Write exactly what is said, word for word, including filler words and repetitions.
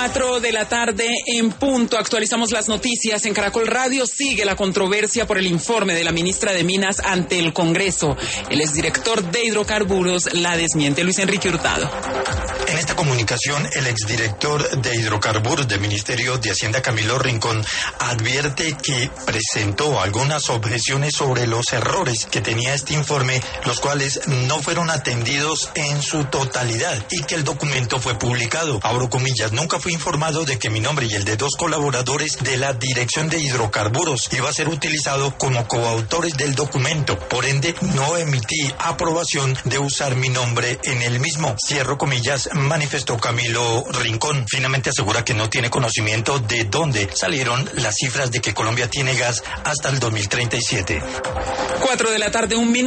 Cuatro de la tarde en punto. Actualizamos las noticias en Caracol Radio. Sigue la controversia por el informe de la ministra de Minas ante el Congreso. El exdirector de Hidrocarburos la desmiente. Luis Enrique Hurtado. En esta comunicación, el exdirector de Hidrocarburos del Ministerio de Hacienda, Camilo Rincón, advierte que presentó algunas objeciones sobre los errores que tenía este informe, los cuales no fueron atendidos en su totalidad y que el documento fue publicado. Abro comillas, nunca fui informado de que mi nombre y el de dos colaboradores de la Dirección de Hidrocarburos iba a ser utilizado como coautores del documento. Por ende, no emití aprobación de usar mi nombre en el mismo. Cierro comillas, manifestó Camilo Rincón. Finalmente asegura que no tiene conocimiento de dónde salieron las cifras de que Colombia tiene gas hasta el dos mil treinta y siete. Cuatro de la tarde, un minuto.